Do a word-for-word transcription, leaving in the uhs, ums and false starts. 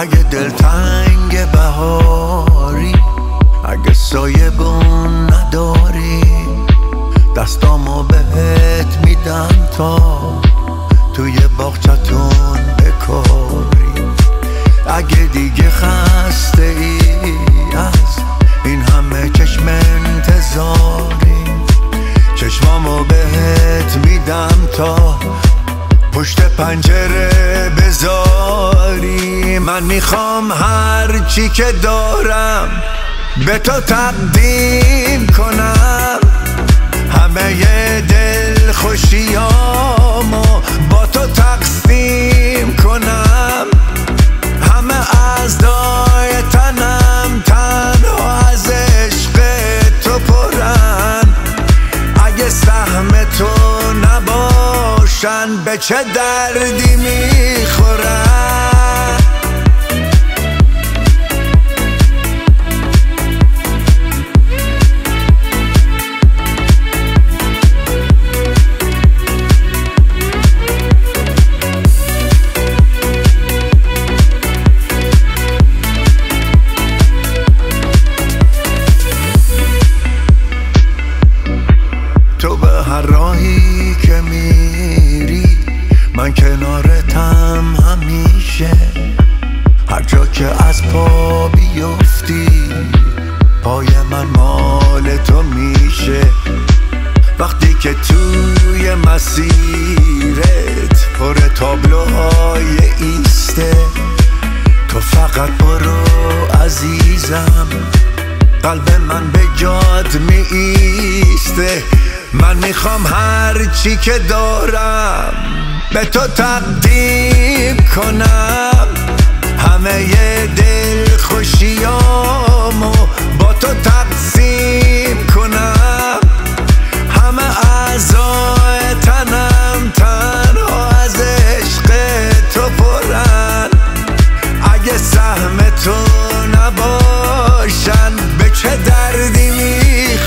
اگه دلتنگ بهاری، اگه سایه بون نداری، دستامو بهت میدم تا توی باغچتون بکاری. اگه دیگه خسته ای از این همه چشم انتظاری، چشمامو بهت میدم تا پشت پنجره بذاری. من میخوام هر چی که دارم به تو تقدیم کنم، همه دل خوشیامو با تو تقسیم کنم، همه اعضای تنم تنها از عشق تو پرن. اگه سهم تو نباشن به چه دردی میخورن؟ تو به هر راهی که میری من کنارتم همیشه، هر جا که از پا بیفتی پای من مال تو میشه. وقتی که توی مسیرت پر تابلوهای ایسته، تو فقط برو عزیزم، قلب من به جات می ایسته. من میخوام هر چی که دارم به تو تقدیم کنم، همه دل خوشیامو با تو تقسیم کنم، همه اعضای تنم تنها از عشق تو پرن. اگه سهم تو نباشن به چه دردی میخورن؟